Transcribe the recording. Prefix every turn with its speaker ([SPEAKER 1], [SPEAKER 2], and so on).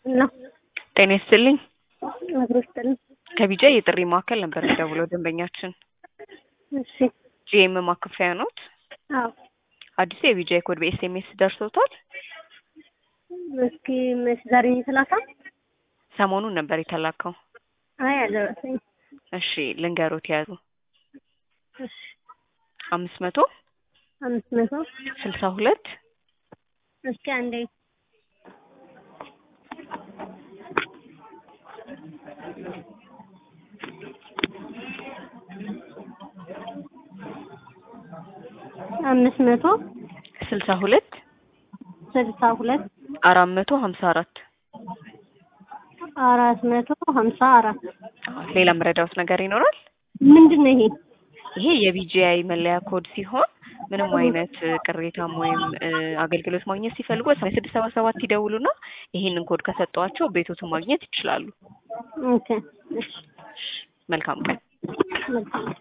[SPEAKER 1] ነው
[SPEAKER 2] ጤና ይስጥልኝ።
[SPEAKER 1] አብሮስተን
[SPEAKER 2] ከቢጃ የጥሪ ማዕከል ነበር የደወለው ደንበኛችን።
[SPEAKER 1] እሺ
[SPEAKER 2] ጂኤም ማከፋያ ኖት?
[SPEAKER 1] አዎ
[SPEAKER 2] አዲስ የቢጃ ኮድ በኤስኤምኤስ ደርሶታል?
[SPEAKER 1] እስኪ መች ዛሬ የተላካ?
[SPEAKER 2] ሰሞኑን ነበር የተላከው።
[SPEAKER 1] አይ አልደረሰኝ።
[SPEAKER 2] እሺ ልንገሮት ያዙ።
[SPEAKER 1] እሺ
[SPEAKER 2] 500 62
[SPEAKER 1] እስኪ አንዴ አምስት መቶ
[SPEAKER 2] 62 454
[SPEAKER 1] 454
[SPEAKER 2] ሌላ መረዳውት ነገር ይኖራል?
[SPEAKER 1] ምንድነው ይሄ?
[SPEAKER 2] ይሄ የቢጂአይ መለያ ኮድ ሲሆን ምንም አይነት ቅሬታም ወይም አገልግሎት ማግኘት ሲፈልጉ 8677 ይደውሉና ይሄንን ኮድ ከሰጧቸው ቤቶቱን ማግኘት ይችላሉ።
[SPEAKER 1] ኦኬ እሺ
[SPEAKER 2] መልካም ቀን።
[SPEAKER 1] መልካም